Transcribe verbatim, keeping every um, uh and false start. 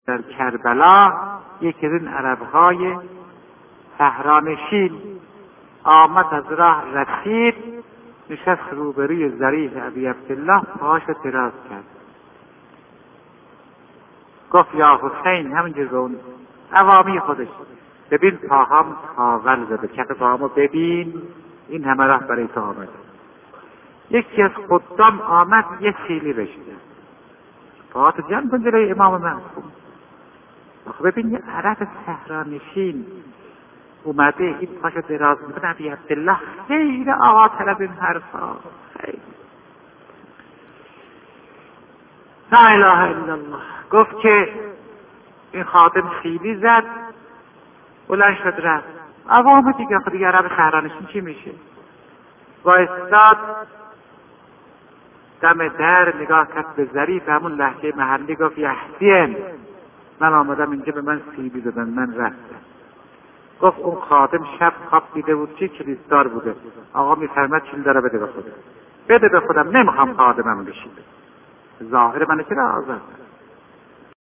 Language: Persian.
در کربلا یکی از این عربهای صحرانشین آمد، از راه رسید، نشست روبروی ظریف ابی عبدالله، پاشو دراز کرد، گفت یا حسین، همینجور به اون عوامی خودش، ببین پاهام تاول زده، کف پاهامو ببین، این همه راه برای تو آمده. یکی از خدام آمد یه سیلی بشده، پاهاتو جمع کن جلوی امام معصوم. آخه ببین یه عرب صحرانشین اومده این پاشو دراز میکنه، ابی عبدالله خیلی آقا طلب این حرفا، خیلی لا اله الا الله. گفت که این خادم سیلی زد، بلند شد رفت. عوام دیگه خود دیگه عرب صحرانشین چی میشه؟ وایستاد دم در، نگاه کرد به ظریف، همون لهجه محلی گفت یحسین، من آمدم اینجا به من سیلی دادن، من رفتم. گفت اون خادم شب خواب دیده بود چی کلیسدار بوده، آقا میفرمد چیل داره بده به خودم، بده به خودم، نمیخوام خادمم بشید. ظاهر منو چرا آزاد